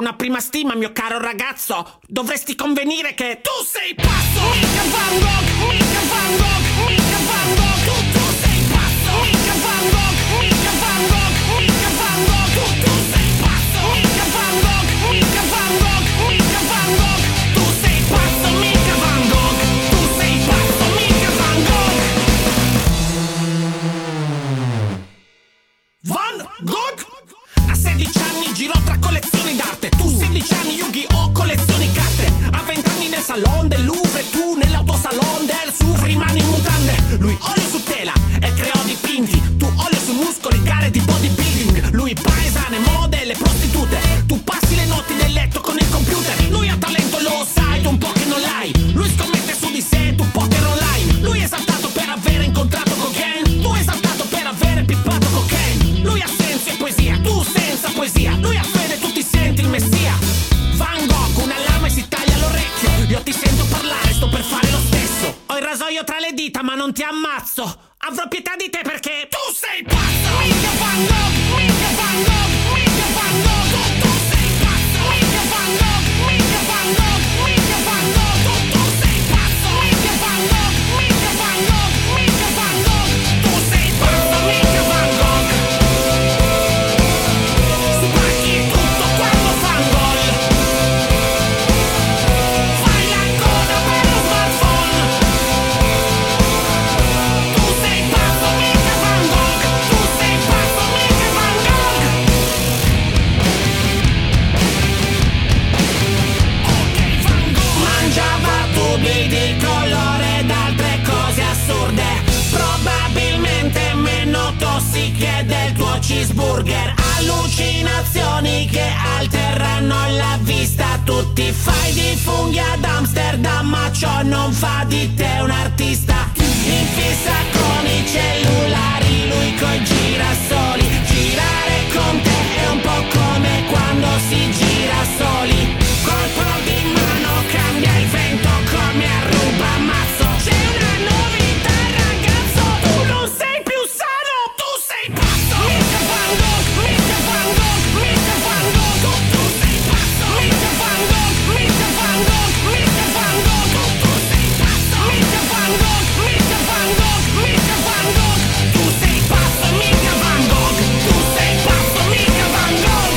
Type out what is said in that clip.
una prima stima, mio caro ragazzo. Dovresti convenire che tu sei pazzo. Mica Van Gogh, mica Van Gogh, mica Van Gogh. Tu sei pazzo. Mica Van Gogh, mica Van Gogh, mica Van Gogh. Tu sei pazzo. Mica Van Gogh, mica Van Gogh, mica Van Gogh. Tu sei pazzo, mica Van Gogh. Tu sei pazzo, mica Van Gogh. Van Gogh? A 16 anni girò tra collezioni d'arte. Tu 16 anni Yu-Gi-Oh! Collezioni carte. A 20 anni nel salon del Louvre. Tu nell'autosalon del SUV rimani in mutande. Lui olio su tela e creò dipinti. Tu olio su muscoli, gare di bodybuilding. Lui paesane, mode e le prostitute. Tu passi le notti nel letto con il computer. Lui ha talento, lo sai, tu un po' che non l'hai. Lui scommette su di sé, tu poker online. Lui è esaltato per aver incontrato cocaine. Tu esaltato per aver pippato cocaine. Lui ha senso e poesia, tu senza poesia. Lui ha fede, tu ti senti il messia. Van Gogh, una lama e si taglia l'orecchio. Io ti sento parlare, sto per fare lo stesso. Ho il rasoio tra le dita ma non ti ammazzo. Avrò pietà di te perché tu sei pazzo. Mica Van Gogh, mica Van Gogh, mica Van Gogh. Tu sei pazzo. Mica Van Gogh, mica Van Gogh, mica Van Gogh. Tu sei pazzo. Mica Van Gogh, mica Van Gogh, mica Van Gogh. Tu sei pazzo, mica Van Gogh. Spacchi tutto quando fan gol. Fai la coda per lo smartphone. Tu sei pazzo, mica Van Gogh. Tu sei pazzo, mica Van Gogh. Ok, Van Gogh. Mangiava tubi di colore ed altre cose assurde. Probabilmente meno tossiche del tuo cheeseburger. Allucinazioni che alterano la vista. Tu ti fai di funghi ad Amsterdam, ma ciò non fa di te un artista. In fissa con i cellulari, lui coi girasoli. Girare con te è un po' come quando si gira soli. Colpo di mano cambia il vento come a ruba mazzo. C'è una novità ragazzo, tu non sei più sano, tu sei pazzo. Mica Van Gogh, mica Van Gogh, mica Van Gogh. Tu sei pazzo. Mica Van Gogh, mica Van Gogh, mica Van Gogh. Tu sei pazzo. Mica Van Gogh, mica Van Gogh, mica Van Gogh. Tu sei pazzo, mica Van Gogh. Tu sei pazzo, mica Van Gogh.